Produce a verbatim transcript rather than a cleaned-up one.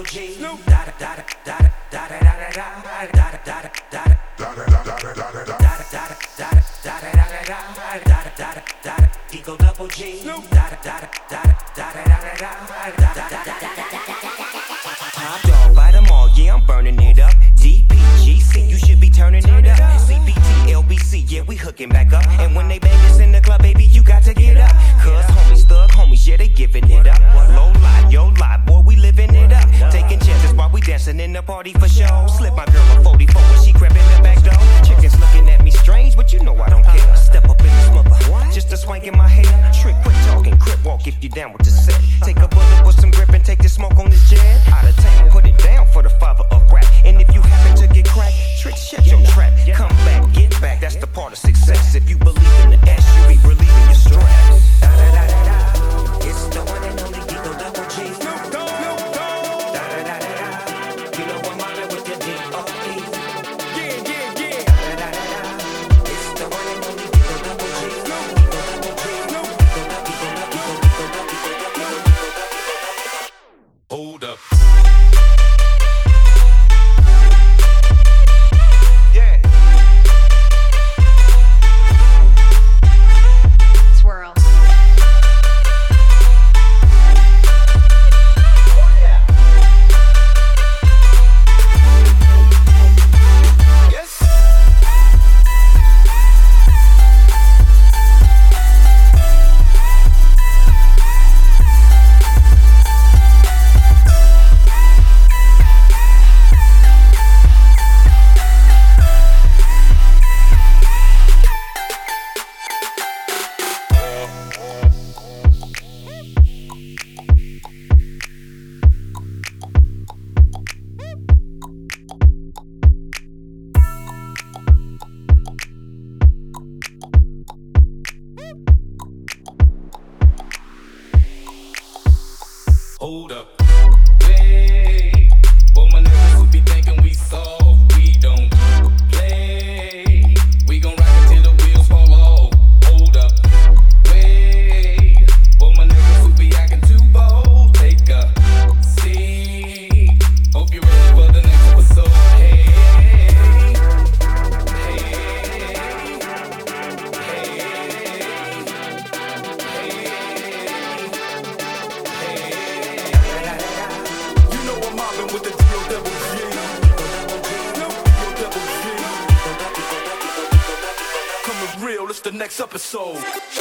G. Da da da da da da da da da da da da. Eagle double G. Top dog, bite them all, yeah, I'm burning it up. D P G C, you should be turning it up. C B T, L B C, yeah, we hooking back up. And when they bang us in the club, baby, you got to get up. Cause homies, thug homies, yeah, they giving it up. Low lie, yo lie, boy, we living it up. Taking chances while we dancing in the party for show. Slip my girl a forty-four when she crept in the back door. Chickens looking at me strange, but you know I don't care. Step up in the smother, just a swank in my hair. Trick, quick talking, crip walk if you down with the set. Take a bullet with some grip and take the smoke on this jet. Out of town, put it down for the father of rap. And if you happen to get cracked, trick, shut your trap. Come back, get back, that's the part of success. If you believe in the S, you be relieving your stress. Da, da, da, da, da. It's the one and only Eagle double G. Snoop Dogg, Snoop Dogg. Da, da, da, da, da. You know I'm mobbing with the D O E. Yeah, yeah, yeah. Da, da, da, da, da. It's the one and only Eagle double G. Snoop double G. Snoop. Hold up. Swirl. Hold up. Wait, for my niggas who be thinking we soft, we don't play. We gon' rock it till the wheels fall off. Hold up. Wait, for my niggas who be acting too bold, take a seat. Hope you're ready for the next episode. Hey, hey, with the D O double G. Coming real, it's the next episode.